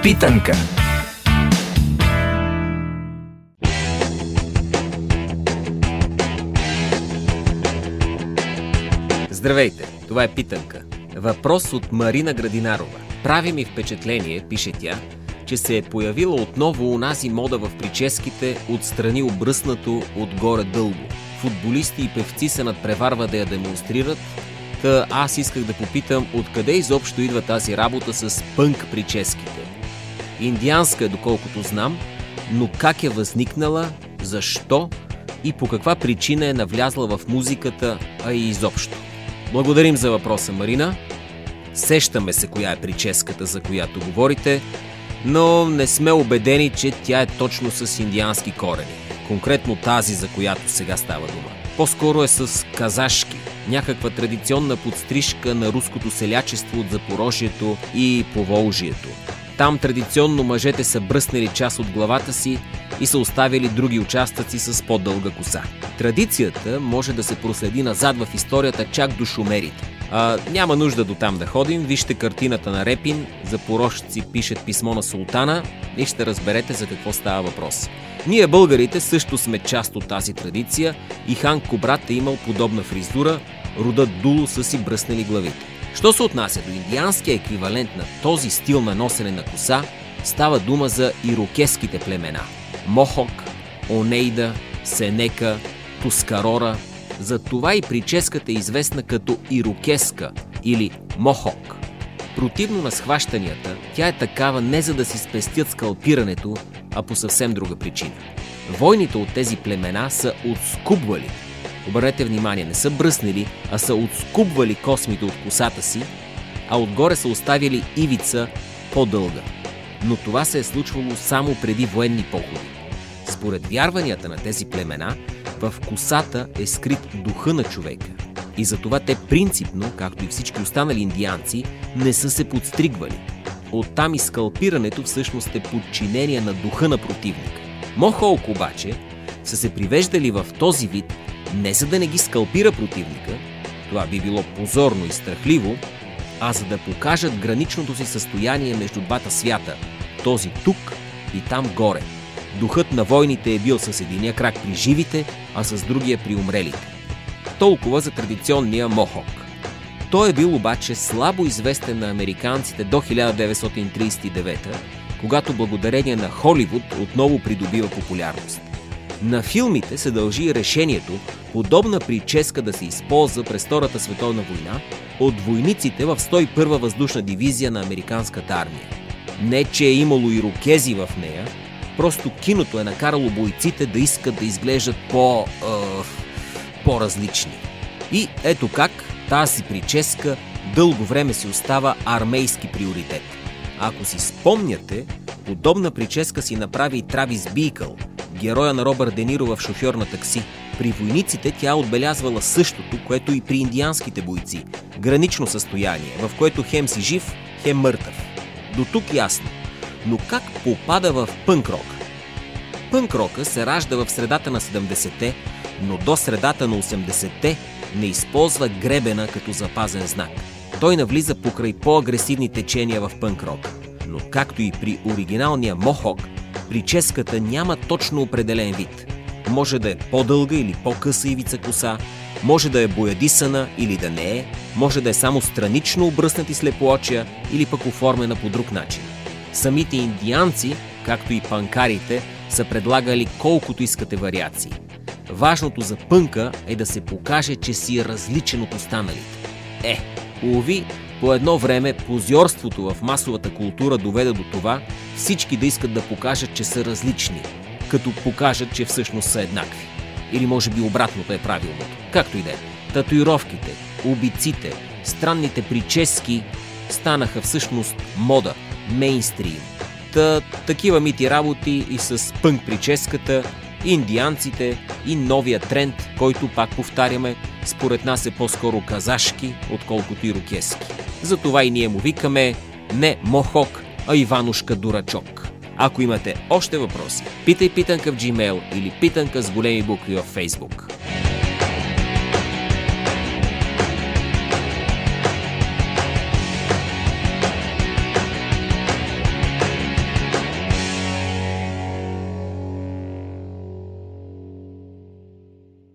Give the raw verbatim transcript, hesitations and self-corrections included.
Питанка. Здравейте, това е Питанка. Въпрос от Марина Градинарова. Прави ми впечатление, пише тя, че се е появила отново онази мода в прическите отстрани обръснато, отгоре дълго. Футболисти и певци се надпреварва да я демонстрират, та аз исках да попитам откъде изобщо идва тази работа с пънк прическите. Индианска е, доколкото знам, но как е възникнала, защо и по каква причина е навлязла в музиката, а и изобщо. Благодарим за въпроса, Марина. Сещаме се коя е прическата, за която говорите, но не сме убедени, че тя е точно с индиански корени. Конкретно тази, за която сега става дума. По-скоро е с казашки, някаква традиционна подстрижка на руското селячество от Запорожието и Поволжието. Там традиционно мъжете са бръснали част от главата си и са оставили други участъци с по-дълга коса. Традицията може да се проследи назад в историята чак до шумерите. А, няма нужда до там да ходим, вижте картината на Репин, запорожци пишат писмо на султана и ще разберете за какво става въпрос. Ние българите също сме част от тази традиция и хан Кубрат е имал подобна фризура, родът Дулу са си бръснали главите. Що се отнася до индианския еквивалент на този стил на носене на коса, става дума за ирокеските племена – Мохок, Онейда, Сенека, Тускарора. За това и прическата е известна като ирокеска или Мохок. Противно на схващанията, тя е такава не за да си спестят скалпирането, а по съвсем друга причина. Войните от тези племена са отскубвали. Обърнете внимание, не са бръснали, а са отскубвали космите от косата си, а отгоре са оставили ивица по-дълга. Но това се е случвало само преди военни походи. Според вярванията на тези племена, в косата е скрит духа на човека. И затова те принципно, както и всички останали индианци, не са се подстригвали. Оттам и скалпирането всъщност е подчинение на духа на противника. Мохолк обаче са се привеждали в този вид не за да не ги скалпира противника, това би било позорно и страхливо, а за да покажат граничното си състояние между двата свята, този тук и там горе. Духът на войните е бил с единия крак при живите, а с другия при умрелите. Толкова за традиционния Мохок. Той е бил обаче слабо известен на американците до хиляда деветстотин тридесет и девета, когато благодарение на Холивуд отново придобива популярност. На филмите се дължи решението подобна прическа да се използва през Втората световна война от войниците в сто и първа въздушна дивизия на американската армия. Не, че е имало ирокези в нея, просто киното е накарало бойците да искат да изглеждат по... Е, по-различни. И ето как тази прическа дълго време си остава армейски приоритет. Ако си спомняте, подобна прическа си направи и Травис Бийкъл, героя на Робърт Де Ниро в Шофьор на такси. При войниците тя отбелязвала същото, което и при индианските бойци. Гранично състояние, в което хем си жив, хем мъртъв. До тук ясно. Но как попада в пънк-рок? Пънк-рока се ражда в средата на седемдесетте, но до средата на осемдесетте не използва гребена като запазен знак. Той навлиза покрай по-агресивни течения в пънк-рок. Но както и при оригиналния Мохок, прическата няма точно определен вид. Може да е по-дълга или по-къса ивица коса, може да е боядисана или да не е, може да е само странично обръснати слепоочия или пък оформена по друг начин. Самите индианци, както и панкарите, са предлагали колкото искате вариации. Важното за пънка е да се покаже, че си е различен от останалите. Е, уви, по едно време позьорството в масовата култура доведе до това всички да искат да покажат, че са различни, като покажат, че всъщност са еднакви. Или може би обратното е правилното. Както и да е. Татуировките, убийците, странните прически станаха всъщност мода, мейнстрим. Та, такива мити работи и с пънк прическата, индианците и новия тренд, който, пак повтаряме, според нас е по-скоро казашки, отколкото ирокески. Затова и ние му викаме не Мохок, а Иванушка Дурачок. Ако имате още въпроси, питай Питанка в Gmail или Питанка с големи букви във Facebook.